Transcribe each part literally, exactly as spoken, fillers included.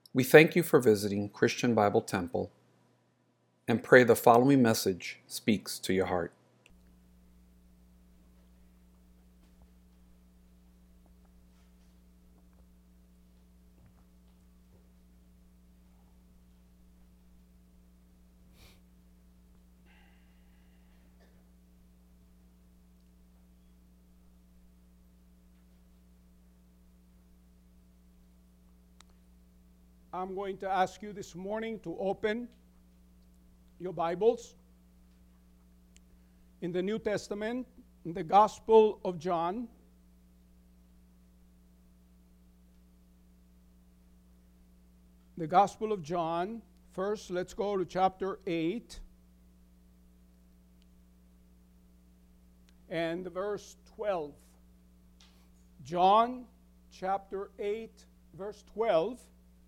We thank you for visiting Christian Bible Temple and pray the following message speaks to your heart. I'm going to ask you this morning to open your Bibles in the New Testament, in the Gospel of John. The Gospel of John. First, let's go to chapter eight and verse twelve. John chapter eight, verse twelve.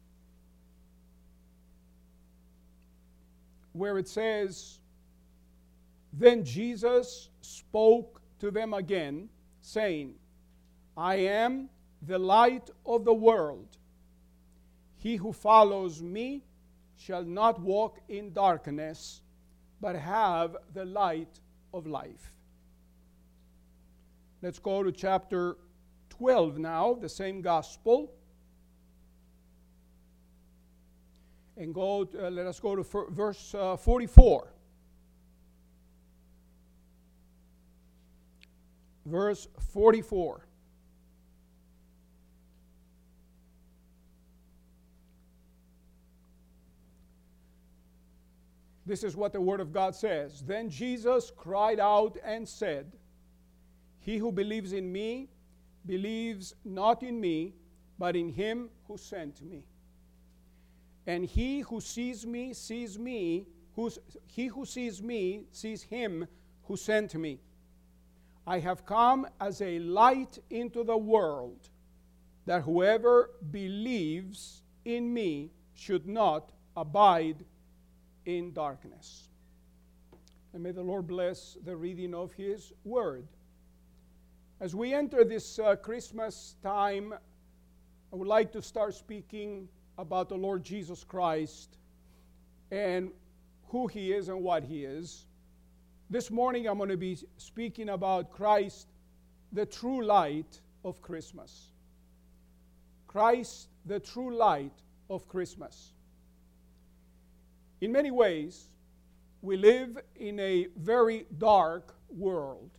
Where it says, "Then Jesus spoke to them again, saying, I am the light of the world. He who follows me shall not walk in darkness, but have the light of life." Let's go to chapter twelve now, the same gospel. And go. To, uh, let us go to f- verse uh, forty-four. Verse forty-four. This is what the Word of God says. "Then Jesus cried out and said, He who believes in me believes not in me, but in him who sent me. And he who sees me sees me, who's, he who sees me sees him who sent me. I have come as a light into the world, that whoever believes in me should not abide in darkness." And may the Lord bless the reading of His Word. As we enter this uh, Christmas time, I would like to start speaking about the Lord Jesus Christ and who He is and what He is. This morning I'm going to be speaking about Christ, the true light of Christmas. Christ, the true light of Christmas. In many ways, we live in a very dark world.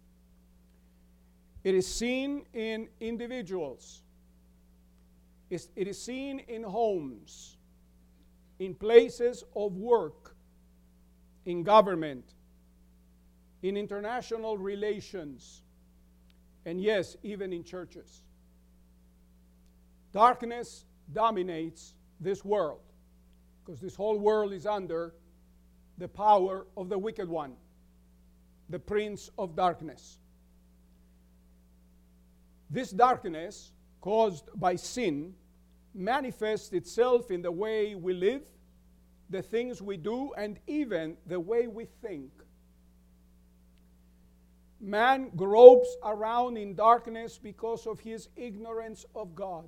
It is seen in individuals. It is seen in homes, in places of work, in government, in international relations, and yes, even in churches. Darkness dominates this world because this whole world is under the power of the wicked one, the prince of darkness. This darkness, caused by sin, manifests itself in the way we live, the things we do, and even the way we think. Man gropes around in darkness because of his ignorance of God.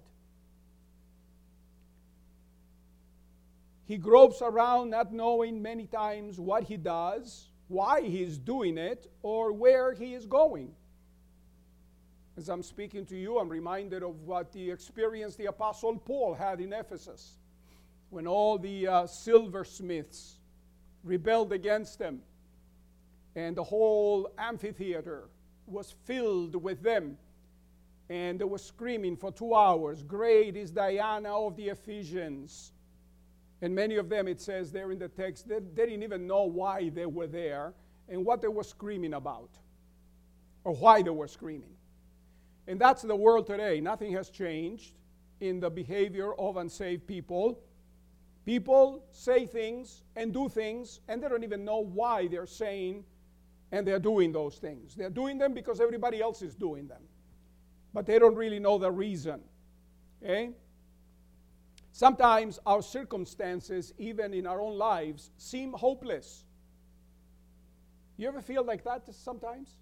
He gropes around not knowing many times what he does, why he's doing it, or where he is going. As I'm speaking to you, I'm reminded of what the experience the Apostle Paul had in Ephesus when all the uh, silversmiths rebelled against him and the whole amphitheater was filled with them, and they were screaming for two hours, "Great is Diana of the Ephesians." And many of them, it says there in the text, they, they didn't even know why they were there and what they were screaming about or why they were screaming. And that's the world today. Nothing has changed in the behavior of unsaved people. People say things and do things, and they don't even know why they're saying and they're doing those things. They're doing them because everybody else is doing them. But they don't really know the reason. Okay? Sometimes our circumstances, even in our own lives, seem hopeless. You ever feel like that sometimes?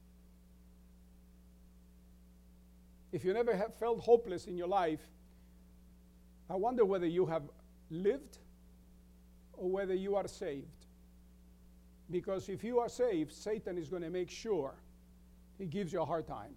If you never have felt hopeless in your life, I wonder whether you have lived or whether you are saved. Because if you are saved, Satan is going to make sure he gives you a hard time.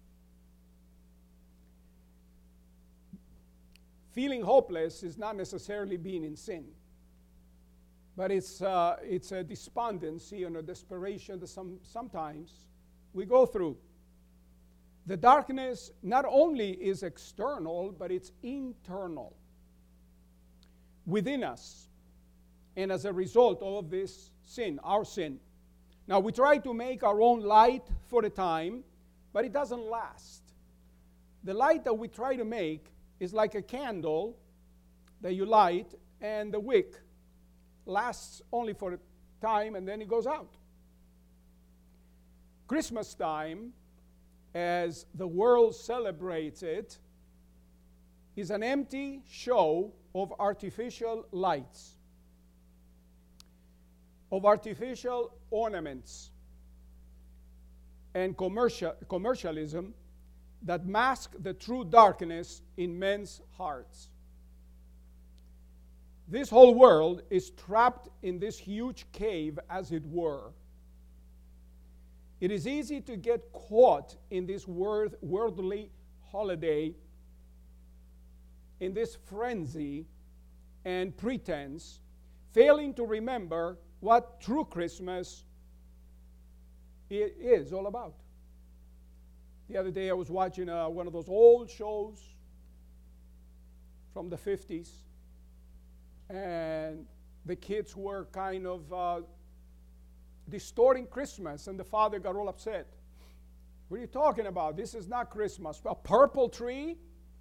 Feeling hopeless is not necessarily being in sin, but it's, uh, it's a despondency and a desperation that some, sometimes we go through. The darkness not only is external, but it's internal within us. And as a result of this sin, our sin. Now, we try to make our own light for a time, but it doesn't last. The light that we try to make is like a candle that you light, and the wick lasts only for a time, and then it goes out. Christmas time, as the world celebrates it, is an empty show of artificial lights, of artificial ornaments, and commercial, commercialism that mask the true darkness in men's hearts. This whole world is trapped in this huge cave, as it were. It is easy to get caught in this world, worldly holiday, in this frenzy and pretense, failing to remember what true Christmas is all about. The other day I was watching uh, one of those old shows from the fifties, and the kids were kind of uh, distorting Christmas, and the father got all upset. What are you talking about? This is not Christmas. A purple tree?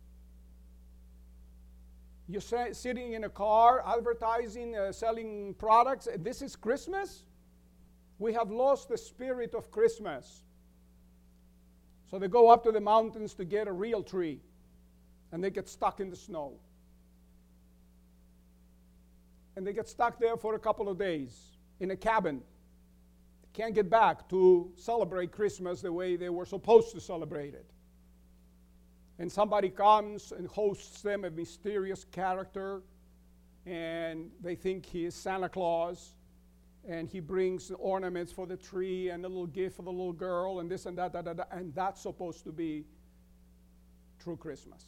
You're sa- sitting in a car, advertising, uh, selling products. This is Christmas? We have lost the spirit of Christmas. So they go up to the mountains to get a real tree, and they get stuck in the snow. And they get stuck there for a couple of days in a cabin. They can't get back to celebrate Christmas the way they were supposed to celebrate it. And somebody comes and hosts them, a mysterious character, and they think he is Santa Claus, and he brings ornaments for the tree and a little gift for the little girl and this and that, that, that, that, and that's supposed to be true Christmas.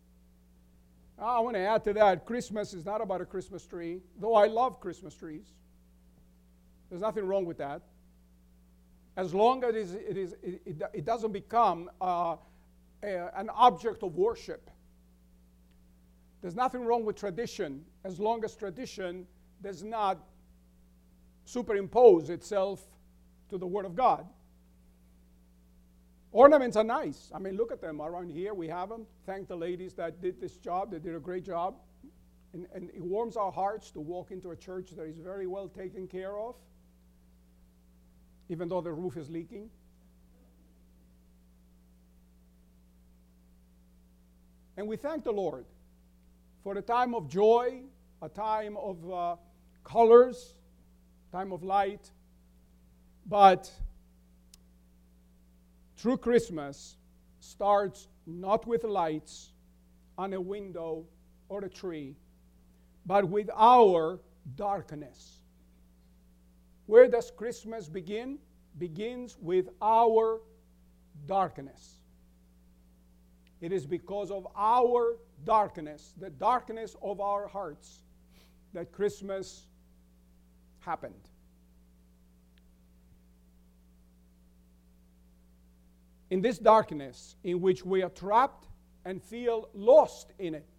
I want to add to that, Christmas is not about a Christmas tree, though I love Christmas trees. There's nothing wrong with that. As long as it, is, it, is, it, it, it doesn't become uh, a, an object of worship. There's nothing wrong with tradition, as long as tradition does not superimpose itself to the Word of God. Ornaments are nice. I mean, look at them around here. We have them. Thank the ladies that did this job. They did a great job. And, and it warms our hearts to walk into a church that is very well taken care of, even though the roof is leaking. And we thank the Lord for a time of joy, a time of uh, colors, time of light. But true Christmas starts not with lights on a window or a tree, but with our darkness. Where does Christmas begin? Begins with our darkness. It is because of our darkness, the darkness of our hearts, that Christmas happened. In this darkness in which we are trapped and feel lost in it,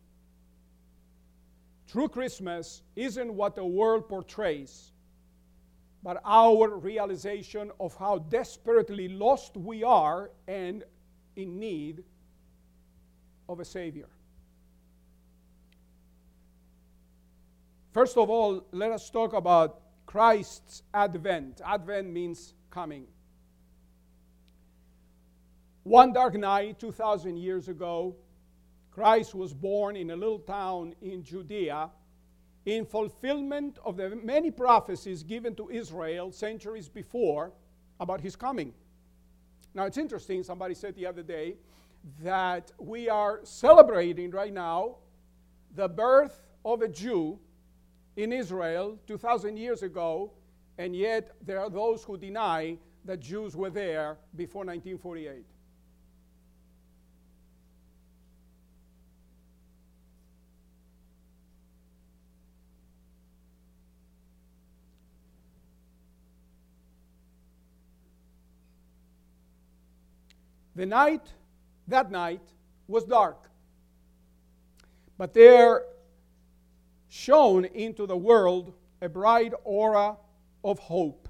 true Christmas isn't what the world portrays, but our realization of how desperately lost we are and in need of a Savior. First of all, let us talk about Christ's advent. Advent means coming. One dark night, two thousand years ago, Christ was born in a little town in Judea in fulfillment of the many prophecies given to Israel centuries before about his coming. Now, it's interesting, somebody said the other day that we are celebrating right now the birth of a Jew in Israel two thousand years ago, and yet there are those who deny that Jews were there before nineteen forty-eight. The night, that night, was dark. But there shone into the world a bright aura of hope.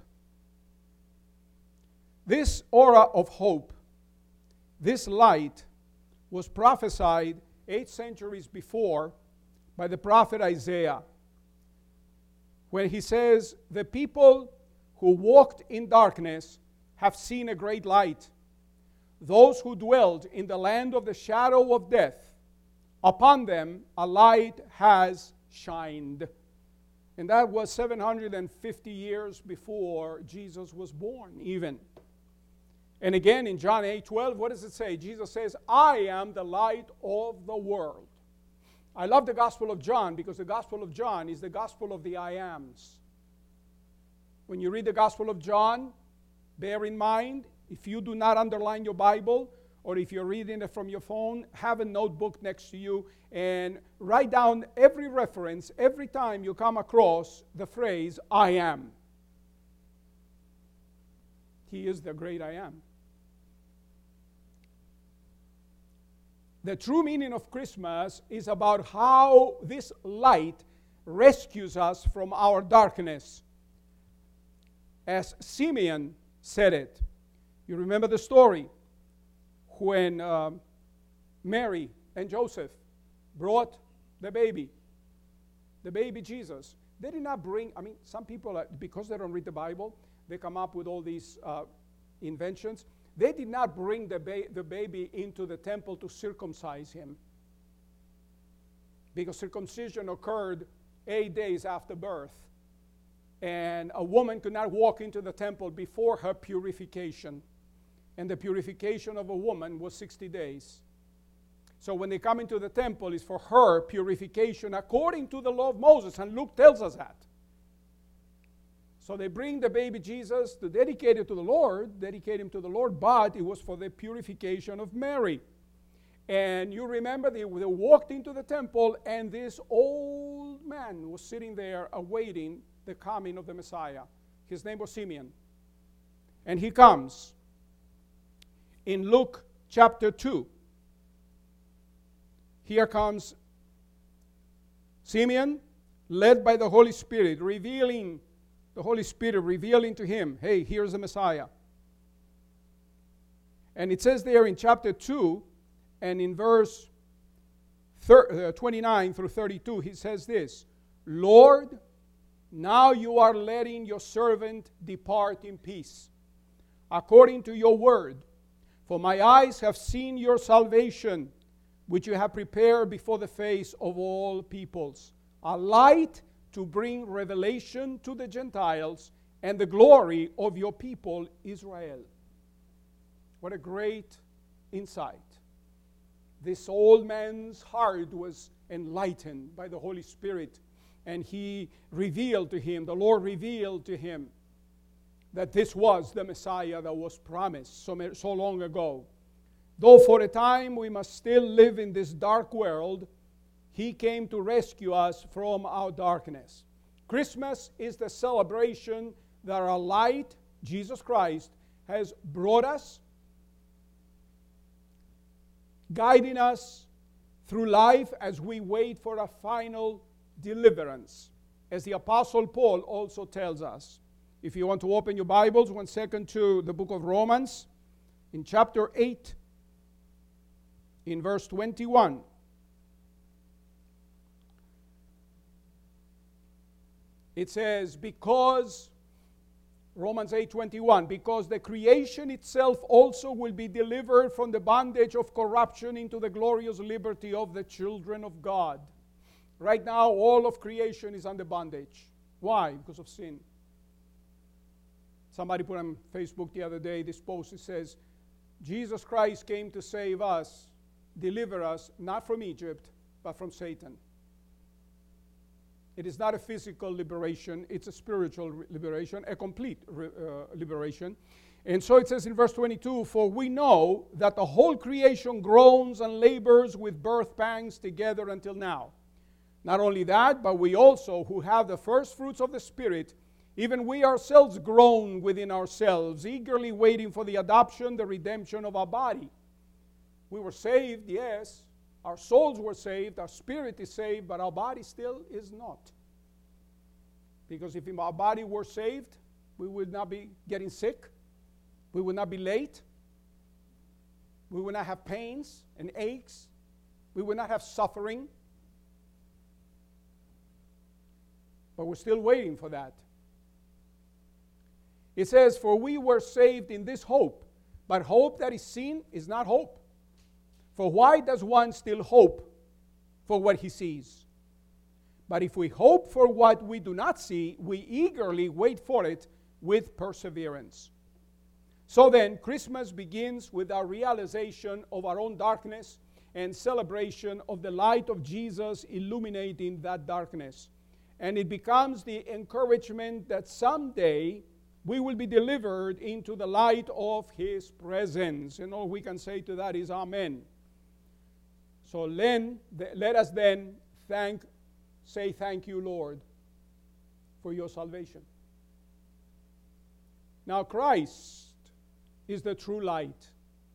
This aura of hope, this light, was prophesied eight centuries before by the prophet Isaiah, when he says, "The people who walked in darkness have seen a great light. Those who dwelled in the land of the shadow of death, upon them a light has shined." And that was seven hundred fifty years before Jesus was born, even. And again, in John eight twelve, what does it say? Jesus says, "I am the light of the world." I love the Gospel of John because the Gospel of John is the Gospel of the I Ams. When you read the Gospel of John, bear in mind, if you do not underline your Bible, or if you're reading it from your phone, have a notebook next to you and write down every reference every time you come across the phrase, "I am." He is the great I am. The true meaning of Christmas is about how this light rescues us from our darkness. As Simeon said it. You remember the story when uh, Mary and Joseph brought the baby, the baby Jesus. They did not bring, I mean, some people, uh, because they don't read the Bible, they come up with all these uh, inventions. They did not bring the, ba- the baby into the temple to circumcise him, because circumcision occurred eight days after birth. And a woman could not walk into the temple before her purification. And the purification of a woman was sixty days. So when they come into the temple, it's for her purification according to the law of Moses. And Luke tells us that. So they bring the baby Jesus to dedicate it to the Lord, dedicate him to the Lord, but it was for the purification of Mary. And you remember they, they walked into the temple, and this old man was sitting there awaiting the coming of the Messiah. His name was Simeon. And he comes in Luke chapter two. Here comes Simeon, led by the Holy Spirit, revealing, the Holy Spirit revealing to him, hey, here's the Messiah. And it says there in chapter two, and in verse twenty-nine through thirty-two, he says this, "Lord, now you are letting your servant depart in peace, according to your word. For my eyes have seen your salvation, which you have prepared before the face of all peoples, a light to bring revelation to the Gentiles and the glory of your people Israel." What a great insight. This old man's heart was enlightened by the Holy Spirit, and he revealed to him, the Lord revealed to him, that this was the Messiah that was promised so, so long ago. Though for a time we must still live in this dark world, he came to rescue us from our darkness. Christmas is the celebration that our light, Jesus Christ, has brought us, guiding us through life as we wait for a final deliverance, as the Apostle Paul also tells us. If you want to open your Bibles one second to the book of Romans, in chapter eight, in verse twenty-one. It says, because, Romans eight twenty-one, because the creation itself also will be delivered from the bondage of corruption into the glorious liberty of the children of God. Right now, all of creation is under bondage. Why? Because of sin. Somebody put on Facebook the other day this post. It says, Jesus Christ came to save us, deliver us, not from Egypt, but from Satan. It is not a physical liberation, it's a spiritual liberation, a complete uh, liberation. And so it says in verse twenty-two, for we know that the whole creation groans and labors with birth pangs together until now. Not only that, but we also, who have the first fruits of the Spirit, even we ourselves groan within ourselves, eagerly waiting for the adoption, the redemption of our body. We were saved, yes. Our souls were saved, our spirit is saved, but our body still is not. Because if our body were saved, we would not be getting sick. We would not be late. We would not have pains and aches. We would not have suffering. But we're still waiting for that. It says, for we were saved in this hope, but hope that is seen is not hope. For why does one still hope for what he sees? But if we hope for what we do not see, we eagerly wait for it with perseverance. So then, Christmas begins with our realization of our own darkness and celebration of the light of Jesus illuminating that darkness. And it becomes the encouragement that someday we will be delivered into the light of His presence. And all we can say to that is Amen. So then, let us then thank, say thank you, Lord, for your salvation. Now, Christ is the true light.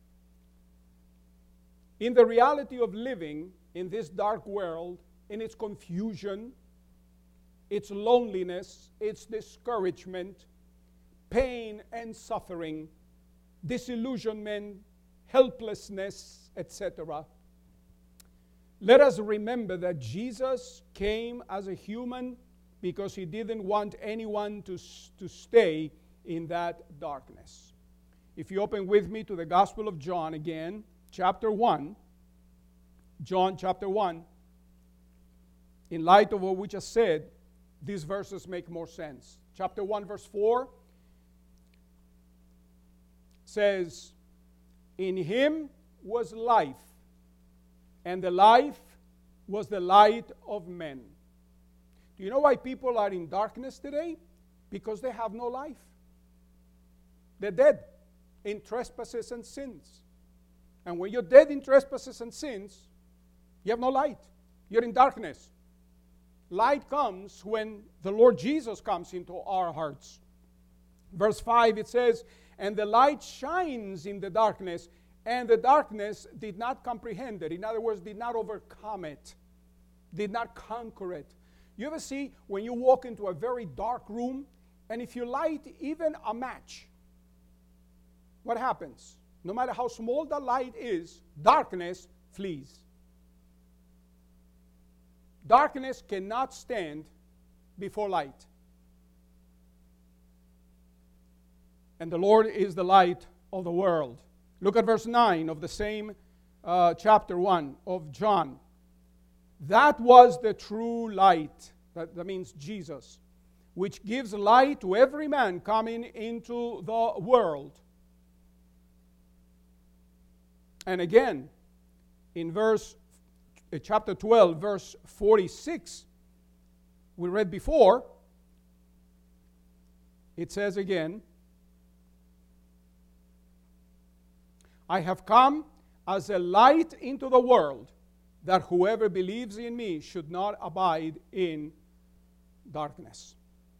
In the reality of living in this dark world, in its confusion, its loneliness, its discouragement, pain and suffering, disillusionment, helplessness, et cetera, let us remember that Jesus came as a human because He didn't want anyone to, to stay in that darkness. If you open with me to the Gospel of John again, chapter one, John chapter one, in light of what we just said, these verses make more sense. Chapter one, verse four says, in Him was life, and the life was the light of men. Do you know why people are in darkness today? Because they have no life. They're dead in trespasses and sins. And when you're dead in trespasses and sins, you have no light. You're in darkness. Light comes when the Lord Jesus comes into our hearts. Verse five, it says, and the light shines in the darkness, and the darkness did not comprehend it. In other words, did not overcome it, did not conquer it. You ever see when you walk into a very dark room, and if you light even a match, what happens? No matter how small the light is, darkness flees. Darkness cannot stand before light. And the Lord is the light of the world. Look at verse nine of the same uh, chapter one of John. That was the true light. That, that means Jesus, which gives light to every man coming into the world. And again, in verse uh, chapter twelve, verse forty-six, we read before, it says again, I have come as a light into the world, that whoever believes in me should not abide in darkness.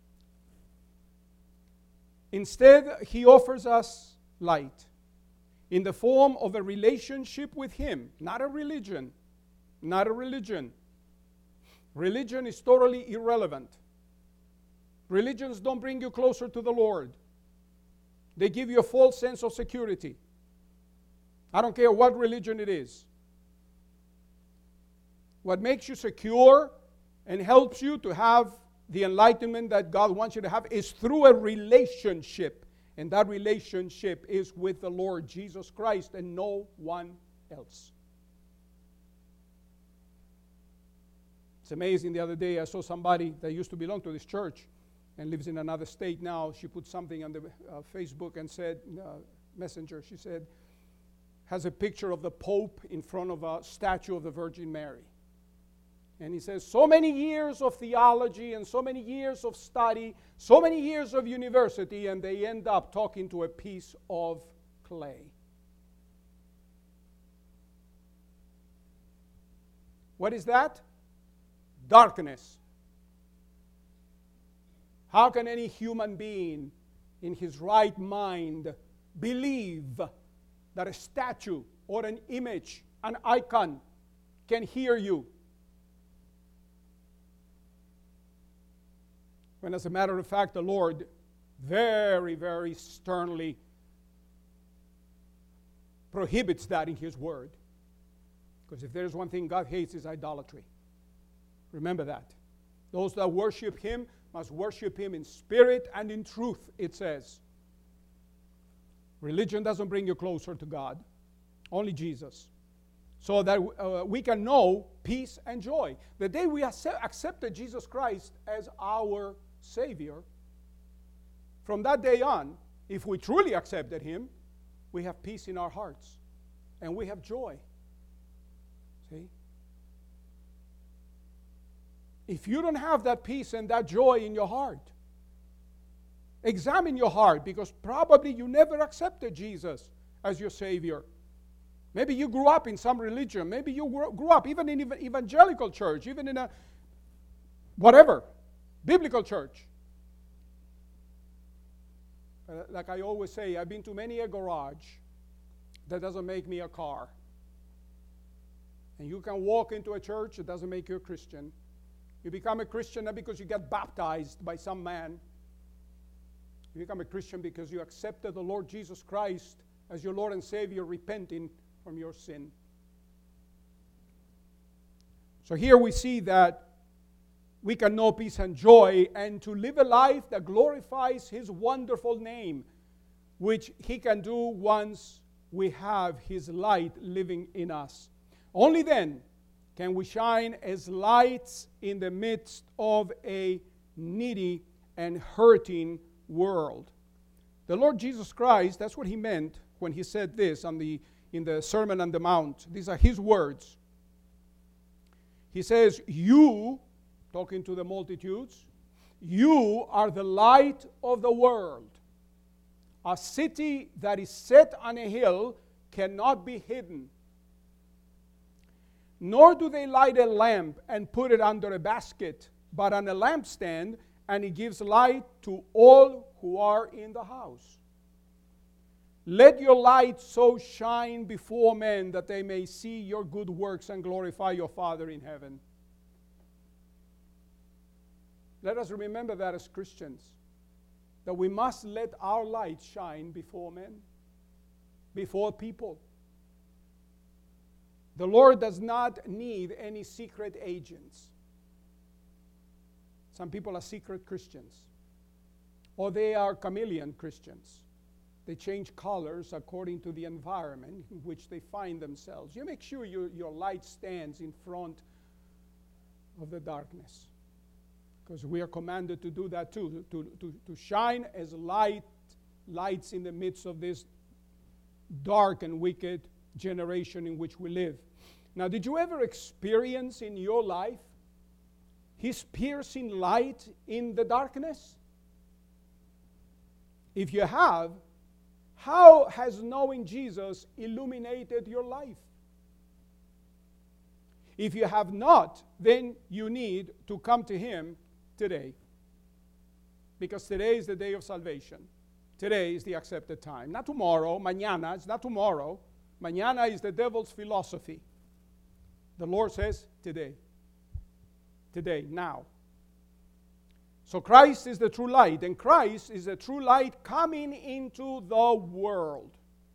Instead, He offers us light in the form of a relationship with Him, not a religion, not a religion. Religion is totally irrelevant. Religions don't bring you closer to the Lord. They give you a false sense of security. I don't care what religion it is. What makes you secure and helps you to have the enlightenment that God wants you to have is through a relationship. And that relationship is with the Lord Jesus Christ and no one else. It's amazing. The other day I saw somebody that used to belong to this church and lives in another state now. She put something on the uh, Facebook and said, uh, Messenger, she said, has a picture of the Pope in front of a statue of the Virgin Mary. And he says, so many years of theology and so many years of study, so many years of university, and they end up talking to a piece of clay. What is that? Darkness. How can any human being in his right mind believe that a statue or an image, an icon, can hear you? When, as a matter of fact, the Lord very, very sternly prohibits that in His Word. Because if there's one thing God hates, is idolatry. Remember that. Those that worship Him must worship Him in spirit and in truth, it says. Religion doesn't bring you closer to God. Only Jesus. So that uh, we can know peace and joy. The day we accept, accepted Jesus Christ as our Savior, from that day on, if we truly accepted Him, we have peace in our hearts. And we have joy. See? If you don't have that peace and that joy in your heart, examine your heart, because probably you never accepted Jesus as your Savior. Maybe you grew up in some religion. Maybe you grew up even in evangelical church, even in a whatever, biblical church. Uh, like I always say, I've been to many a garage. That doesn't make me a car. And you can walk into a church, it doesn't make you a Christian. You become a Christian not because you get baptized by some man. You become a Christian because you accepted the Lord Jesus Christ as your Lord and Savior, repenting from your sin. So here we see that we can know peace and joy and to live a life that glorifies His wonderful name, which He can do once we have His light living in us. Only then can we shine as lights in the midst of a needy and hurting world. The Lord Jesus Christ, that's what He meant when He said this on the, in the Sermon on the Mount. These are His words. He says, you, talking to the multitudes, you are the light of the world. A city that is set on a hill cannot be hidden. Nor do they light a lamp and put it under a basket, but on a lampstand, and it gives light to all who are in the house. Let your light so shine before men that they may see your good works and glorify your Father in heaven. Let us remember that as Christians, that we must let our light shine before men, before people. The Lord does not need any secret agents. Some people are secret Christians, or they are chameleon Christians. They change colors according to the environment in which they find themselves. You make sure you, your light stands in front of the darkness, because we are commanded to do that too, to, to, to shine as light, lights in the midst of this dark and wicked generation in which we live. Now, did you ever experience in your life His piercing light in the darkness? If you have, how has knowing Jesus illuminated your life? If you have not, then you need to come to Him today. Because today is the day of salvation. Today is the accepted time. Not tomorrow, mañana, it's not tomorrow. Mañana is the devil's philosophy. The Lord says, today. Today, now. So Christ is the true light, and Christ is the true light coming into the world.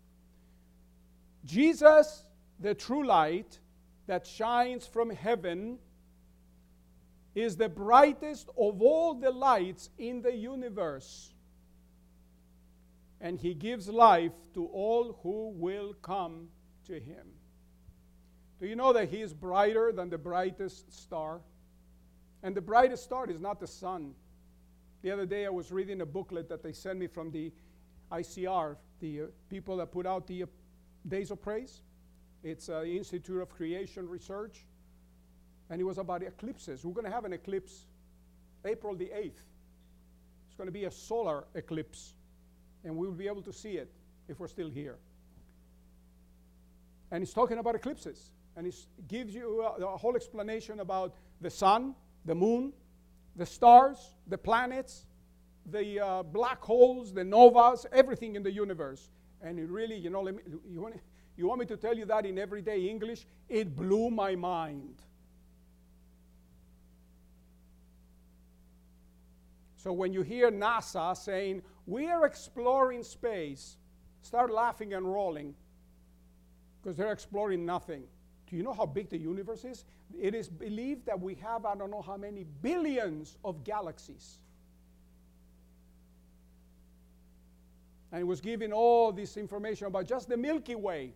Jesus, the true light that shines from heaven, is the brightest of all the lights in the universe. And He gives life to all who will come to Him. Do you know that He is brighter than the brightest star? And the brightest star is not the sun. The other day I was reading a booklet that they sent me from the I C R, the uh, people that put out the uh, Days of Praise. It's uh, the Institute of Creation Research. And it was about eclipses. We're going to have an eclipse April the eighth. It's going to be a solar eclipse. And we'll be able to see it if we're still here. And he's talking about eclipses. And he gives you a, a whole explanation about the sun, the moon, the stars, the planets, the uh, black holes, the novas, everything in the universe. And it really, you know, let me, you, want, you want me to tell you that in everyday English? It blew my mind. So when you hear NASA saying, we are exploring space, start laughing and rolling, because they're exploring nothing. Do you know how big the universe is? It is believed that we have, I don't know how many billions of galaxies. And it was giving all this information about just the Milky Way.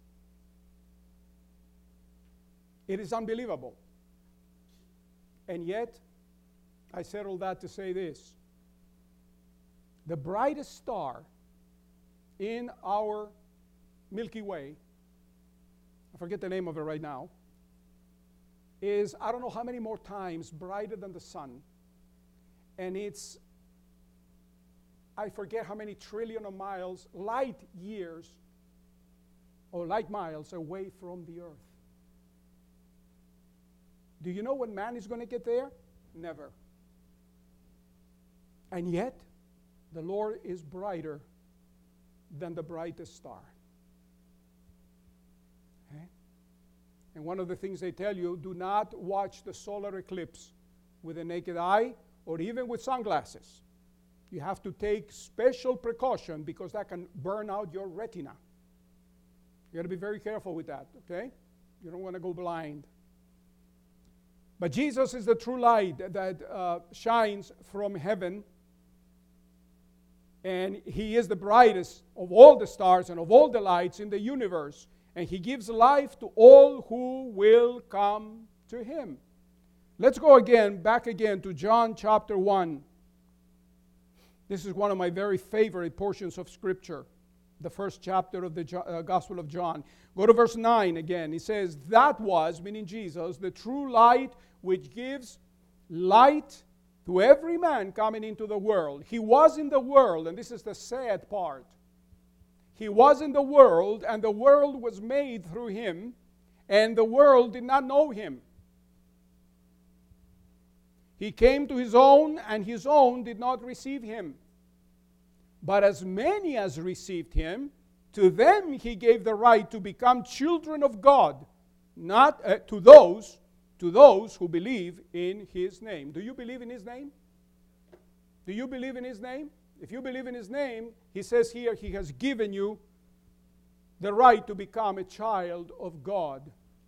It is unbelievable. And yet, I said all that to say this. The brightest star in our Milky Way, I forget the name of it right now, is I don't know how many more times brighter than the sun. And it's, I forget how many trillion of miles, light years, or light miles away from the earth. Do you know when man is going to get there? Never. And yet, the Lord is brighter than the brightest star. Okay? And one of the things they tell you, do not watch the solar eclipse with a naked eye or even with sunglasses. You have to take special precaution because that can burn out your retina. You got to be very careful with that, okay? You don't want to go blind. But Jesus is the true light that uh, shines from heaven. And he is the brightest of all the stars and of all the lights in the universe. And he gives life to all who will come to him. Let's go again, back again to John chapter one. This is one of my very favorite portions of Scripture. The first chapter of the jo- uh, Gospel of John. Go to verse nine again. He says, that was, meaning Jesus, the true light which gives light to every man coming into the world. He was in the world, and this is the sad part. He was in the world, and the world was made through him, and the world did not know him. He came to his own, and his own did not receive him. But as many as received him, to them he gave the right to become children of God, not uh, to those to those who believe in his name. Do you believe in his name? Do you believe in his name? If you believe in his name, he says here he has given you the right to become a child of God.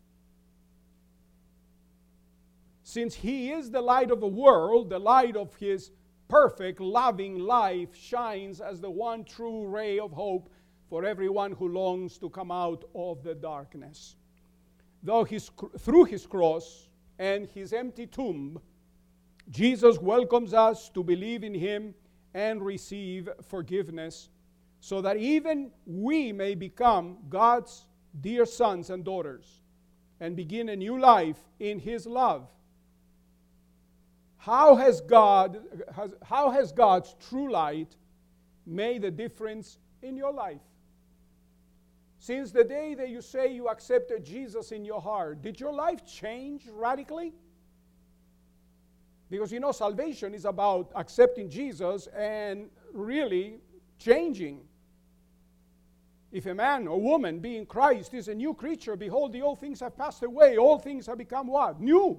Since he is the light of the world, the light of his perfect, loving life shines as the one true ray of hope for everyone who longs to come out of the darkness. Though his, through his cross and his empty tomb, Jesus welcomes us to believe in him and receive forgiveness, so that even we may become God's dear sons and daughters and begin a new life in his love. How has God, has, how has God's true light made a difference in your life? Since the day that you say you accepted Jesus in your heart, did your life change radically? Because you know, salvation is about accepting Jesus and really changing. If a man or woman being Christ is a new creature, behold, the old things have passed away, all things have become what? New.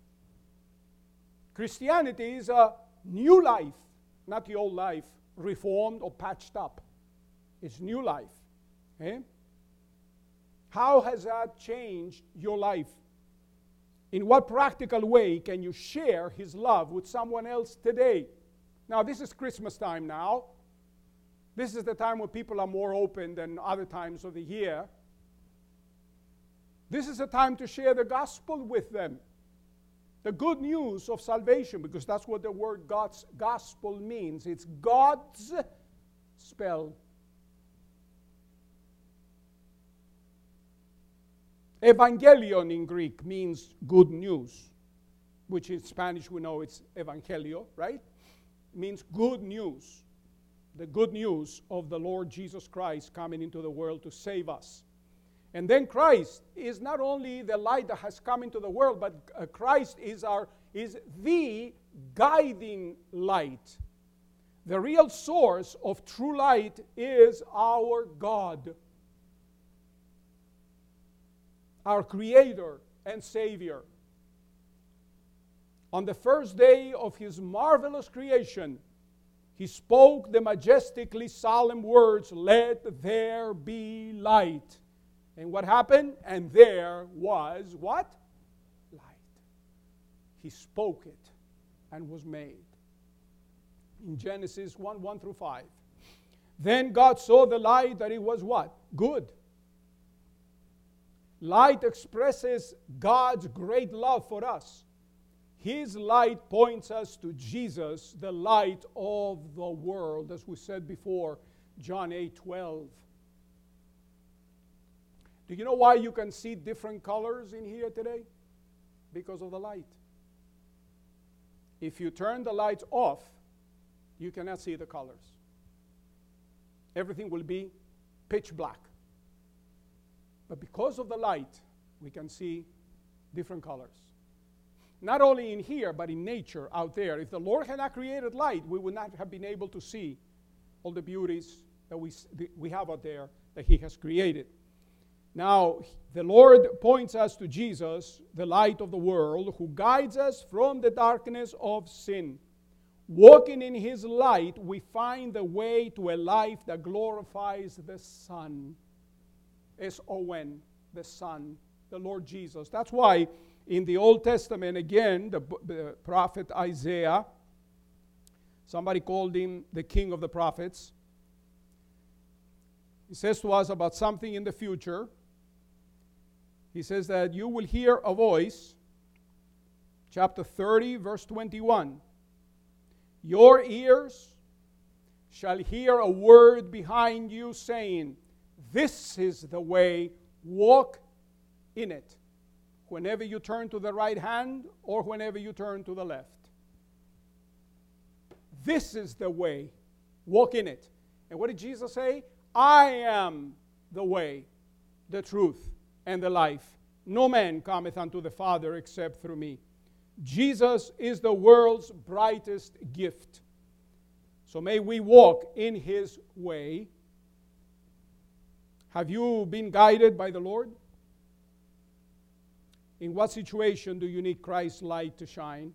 Christianity is a new life, not the old life, reformed or patched up. It's new life. Okay? How has that changed your life? In what practical way can you share his love with someone else today? Now, this is Christmas time now. This is the time when people are more open than other times of the year. This is a time to share the gospel with them. The good news of salvation, because that's what the word God's gospel means. It's God's spell. Evangelion in Greek means good news, which in Spanish we know it's evangelio, right? It means good news. The good news of the Lord Jesus Christ coming into the world to save us. And then Christ is not only the light that has come into the world, but uh, Christ is our is the guiding light. The real source of true light is our God, our Creator and Savior. On the first day of His marvelous creation, He spoke the majestically solemn words, "Let there be light." And what happened? And there was what? Light. He spoke it and was made. In Genesis one, one through five. Then God saw the light that it was what? Good. Light expresses God's great love for us. His light points us to Jesus, the light of the world, as we said before, John eight twelve. Do you know why you can see different colors in here today? Because of the light. If you turn the lights off, you cannot see the colors. Everything will be pitch black. But because of the light, we can see different colors. Not only in here, but in nature out there. If the Lord had not created light, we would not have been able to see all the beauties that we, we have out there that He has created. Now, the Lord points us to Jesus, the light of the world, who guides us from the darkness of sin. Walking in His light, we find the way to a life that glorifies the Son. S O N, the Son, the Lord Jesus. That's why in the Old Testament, again, the, the prophet Isaiah, somebody called him the king of the prophets. He says to us about something in the future. He says that you will hear a voice, chapter thirty, verse twenty-one. Your ears shall hear a word behind you saying, "This is the way, walk in it," whenever you turn to the right hand or whenever you turn to the left. This is the way, walk in it. And what did Jesus say? I am the way, the truth, and the life. No man cometh unto the Father except through me. Jesus is the world's brightest gift. So may we walk in His way. Have you been guided by the Lord? In what situation do you need Christ's light to shine?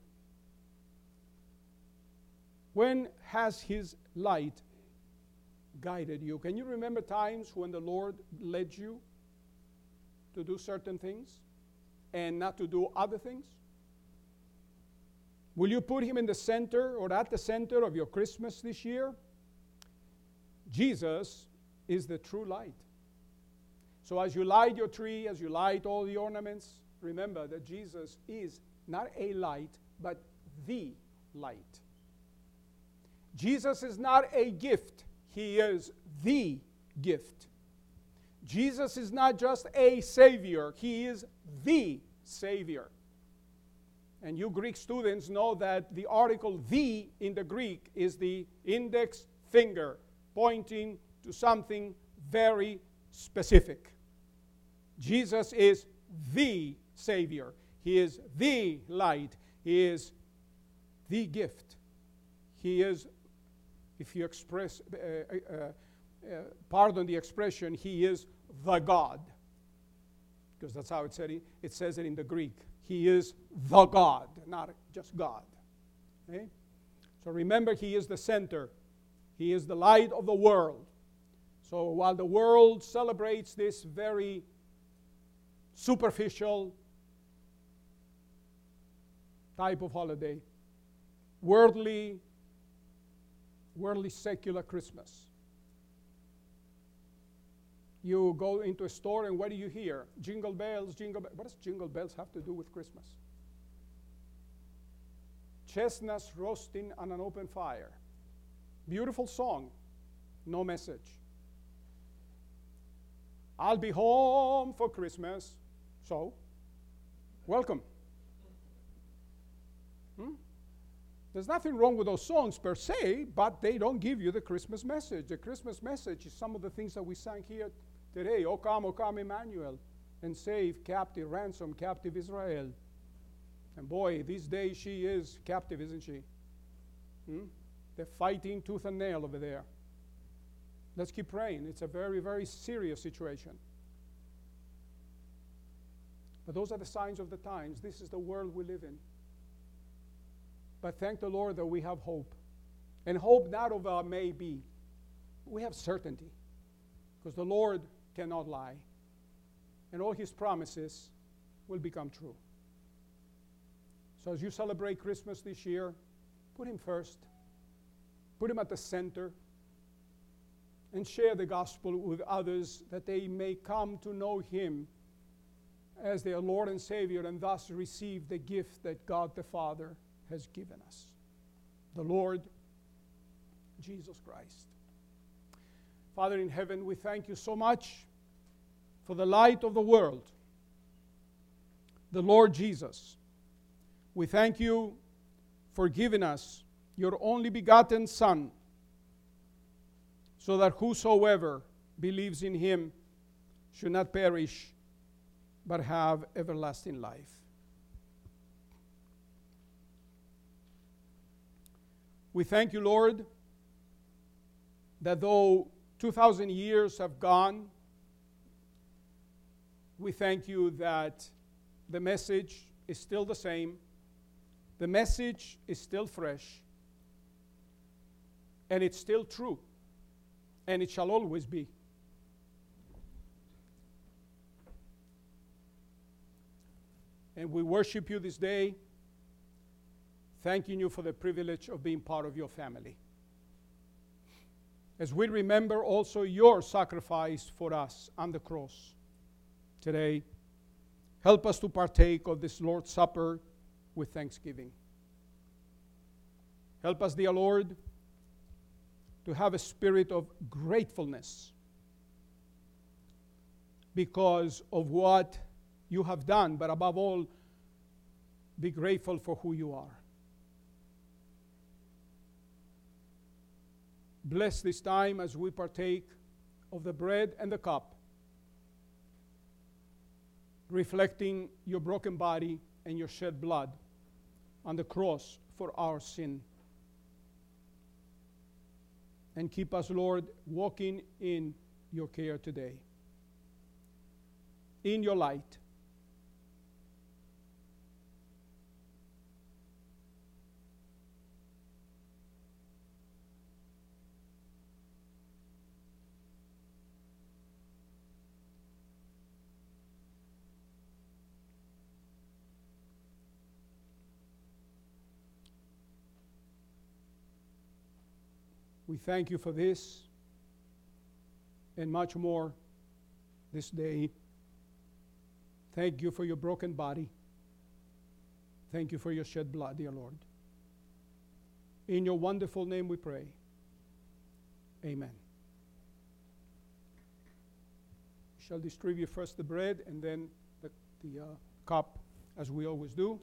When has His light guided you? Can you remember times when the Lord led you to do certain things and not to do other things? Will you put Him in the center or at the center of your Christmas this year? Jesus is the true light. So as you light your tree, as you light all the ornaments, remember that Jesus is not a light, but the light. Jesus is not a gift. He is the gift. Jesus is not just a Savior. He is the Savior. And you Greek students know that the article "the" in the Greek is the index finger pointing to something very specific. Jesus is the Savior. He is the light. He is the gift. He is, if you express, uh, uh, uh, pardon the expression, He is the God. Because that's how it said it. It says it in the Greek. He is the God, not just God. Okay? So remember, He is the center. He is the light of the world. So while the world celebrates this very superficial type of holiday, worldly, worldly secular Christmas, you go into a store and what do you hear? Jingle bells, jingle bells. What does jingle bells have to do with Christmas? Chestnuts roasting on an open fire. Beautiful song, no message. I'll be home for Christmas. So, welcome. Hmm? There's nothing wrong with those songs per se, but they don't give you the Christmas message. The Christmas message is some of the things that we sang here today. O come, O come, Emmanuel, and save captive, ransom captive Israel. And boy, these days she is captive, isn't she? Hmm? They're fighting tooth and nail over there. Let's keep praying. It's a very, very serious situation. But those are the signs of the times. This is the world we live in. But thank the Lord that we have hope. And hope not of a maybe. We have certainty. Because the Lord cannot lie. And all His promises will become true. So as you celebrate Christmas this year, put Him first. Put Him at the center. And share the gospel with others that they may come to know Him as their Lord and Savior and thus receive the gift that God the Father has given us, the Lord Jesus Christ. Father in heaven, we thank you so much for the light of the world, the Lord Jesus. We thank you for giving us your only begotten Son, so that whosoever believes in Him should not perish, but have everlasting life. We thank you, Lord, that though two thousand years have gone, we thank you that the message is still the same, the message is still fresh, and it's still true, and it shall always be. And we worship you this day, thanking you for the privilege of being part of your family. As we remember also your sacrifice for us on the cross today, help us to partake of this Lord's Supper with thanksgiving. Help us, dear Lord, to have a spirit of gratefulness because of what you have done, but above all, be grateful for who you are. Bless this time as we partake of the bread and the cup, reflecting your broken body and your shed blood on the cross for our sin. And keep us, Lord, walking in your care today, in your light. We thank you for this and much more this day. Thank you for your broken body. Thank you for your shed blood, dear Lord. In your wonderful name we pray. Amen. We shall distribute first the bread and then the, the uh, cup, as we always do.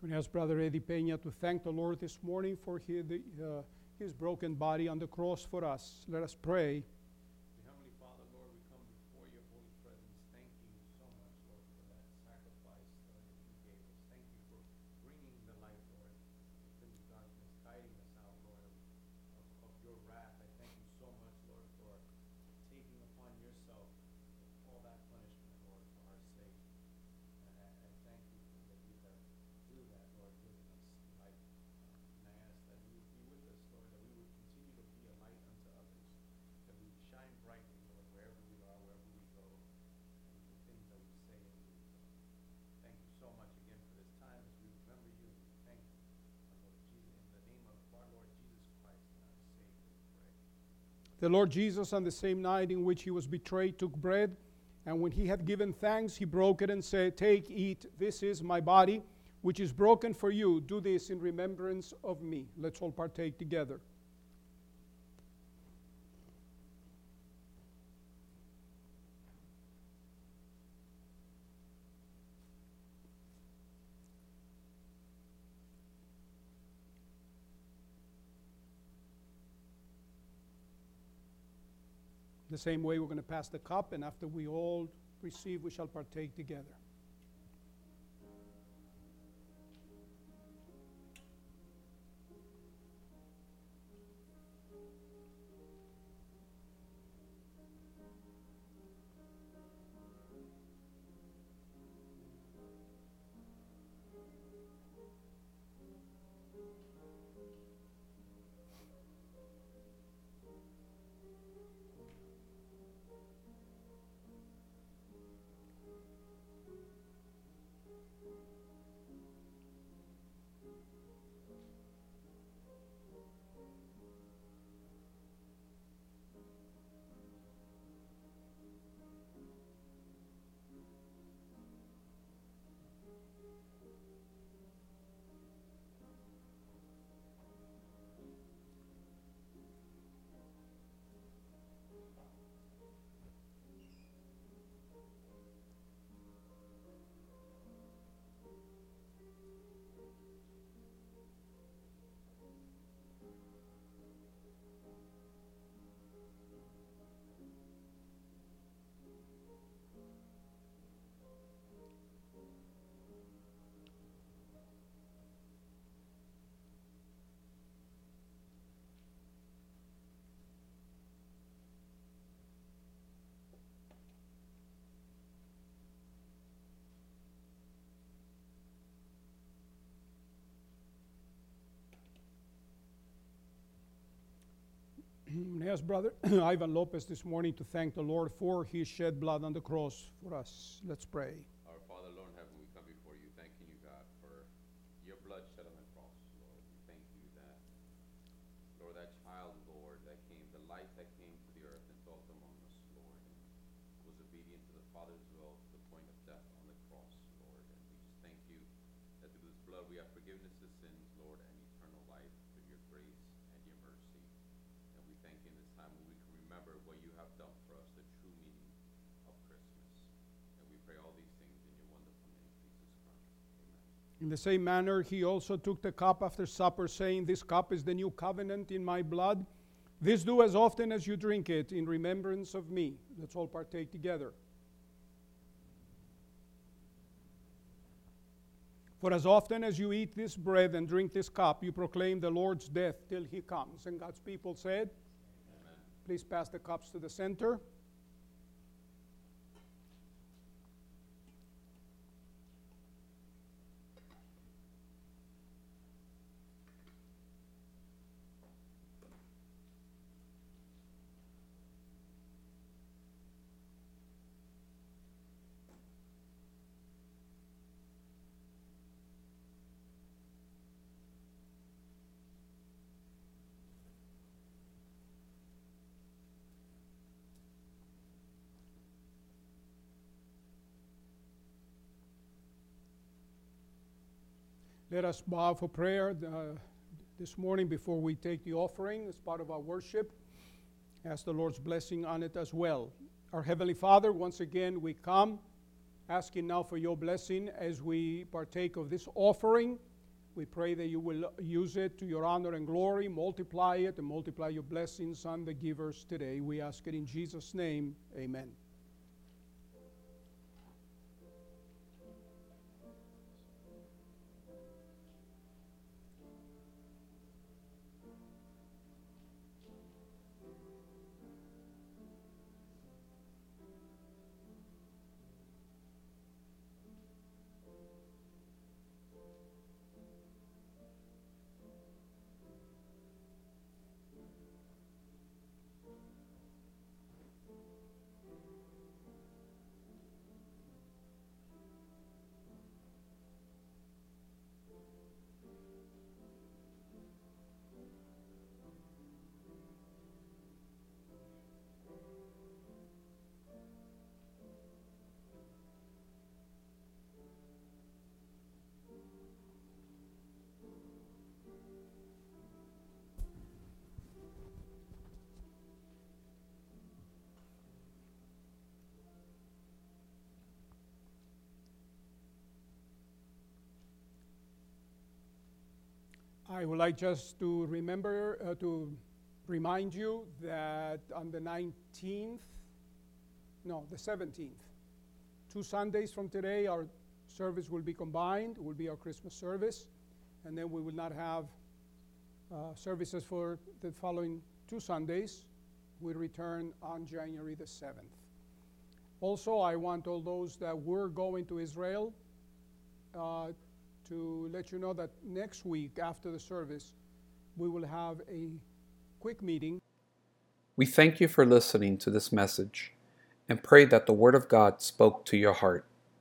I'm going to ask Brother Eddie Peña to thank the Lord this morning for his, uh, his broken body on the cross for us. Let us pray. Heavenly Father, Lord, we come before your holy presence, thanking you so much, Lord, for that sacrifice uh, that you gave us. Thank you for bringing the light, Lord, within the darkness, guiding us out, Lord, of, of, of your wrath. I thank you so much, Lord, for taking upon yourself all that punishment, Lord, for our sake. And I, I thank you for that you have do that, Lord, giving us light. Uh, and I ask that you would be with us, Lord, that we would continue to be a light unto others, that we would shine brightly, Lord, wherever we are, wherever we go, and the things that we say and do. Thank you so much again for this time as we remember you, and we thank you, our Lord Jesus, in the name of our Lord Jesus Christ and our Savior, we pray. The Lord Jesus, on the same night in which he was betrayed, took bread, and when he had given thanks, he broke it and said, "Take, eat, this is my body, which is broken for you. Do this in remembrance of me." Let's all partake together. The same way, we're going to pass the cup, and after we all receive, we shall partake together. I asked Brother Ivan Lopez this morning to thank the Lord for his shed blood on the cross for us. Let's pray. Our Father, Lord in heaven, we come before you, thanking you, God, for your blood shed on the cross, Lord. We thank you that, Lord, that child, Lord, that came, the light that came to the earth and dwelt among us, Lord, and was obedient to the Father's will to the point of death on the cross, Lord. And we just thank you that through this blood we have forgiveness of sins, Lord, and eternal life through your grace and your mercy. And we thank you in this time when we can remember what you have done for us, the true meaning of Christmas. And we pray all these things in your wonderful name, Jesus Christ. Amen. In the same manner, he also took the cup after supper, saying, "This cup is the new covenant in my blood. This do as often as you drink it in remembrance of me." Let's all partake together. For as often as you eat this bread and drink this cup, you proclaim the Lord's death till he comes. And God's people said, Amen. please pass the cups to the center. Let us bow for prayer uh, this morning before we take the offering as part of our worship. Ask the Lord's blessing on it as well. Our Heavenly Father, once again we come asking now for your blessing as we partake of this offering. We pray that you will use it to your honor and glory, multiply it, and multiply your blessings on the givers today. We ask it in Jesus' name. Amen. I would like just to remember, uh, to remind you that on the nineteenth, no, the seventeenth, two Sundays from today, our service will be combined. It will be our Christmas service. And then we will not have uh, services for the following two Sundays. We return on January the seventh. Also, I want all those that were going to Israel uh, to let you know that next week after the service, we will have a quick meeting. We thank you for listening to this message and pray that the Word of God spoke to your heart.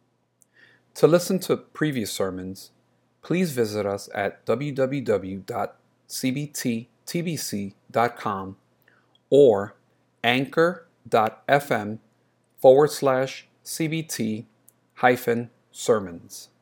To listen to previous sermons, please visit us at w w w dot c b t t b c dot com or anchor.fm forward slash cbt hyphen sermons.